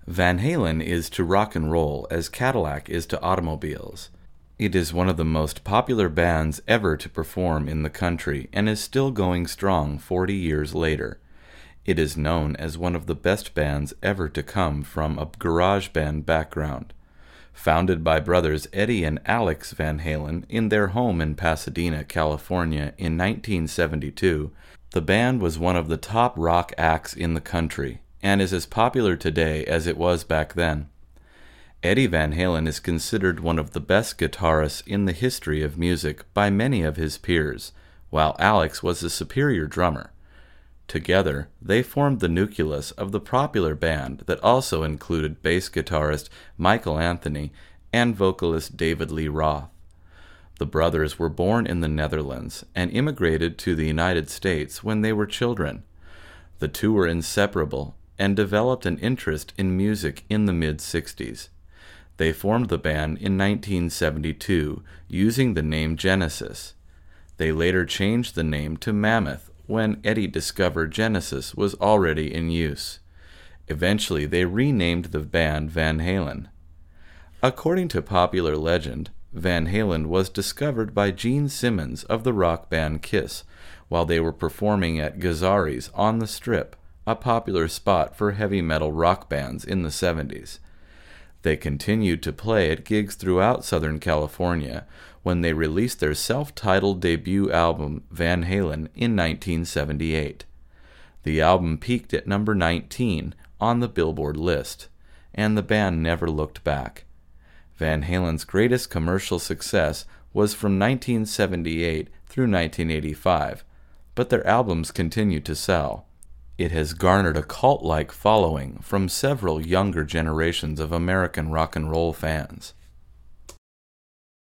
Van Halen is to rock and roll as Cadillac is to automobiles. It is one of the most popular bands ever to perform in the country and is still going strong 40 years later. It is known as one of the best bands ever to come from a garage band background. Founded by brothers Eddie and Alex Van Halen in their home in Pasadena, California in 1972, the band was one of the top rock acts in the country and is as popular today as it was back then. Eddie Van Halen is considered one of the best guitarists in the history of music by many of his peers, while Alex was a superior drummer. Together, they formed the nucleus of the popular band that also included bass guitarist Michael Anthony and vocalist David Lee Roth. The brothers were born in the Netherlands and immigrated to the United States when they were children. The two were inseparable and developed an interest in music in the mid-60s. They formed the band in 1972 using the name Genesis. They later changed the name to Mammoth when Eddie discovered Genesis was already in use. Eventually, they renamed the band Van Halen. According to popular legend, Van Halen was discovered by Gene Simmons of the rock band Kiss while they were performing at Gazzarri's on the Strip, a popular spot for heavy metal rock bands in the 70s. They continued to play at gigs throughout Southern California when they released their self-titled debut album Van Halen in 1978. The album peaked at number 19 on the Billboard list, and the band never looked back. Van Halen's greatest commercial success was from 1978 through 1985, but their albums continued to sell. It has garnered a cult-like following from several younger generations of American rock and roll fans.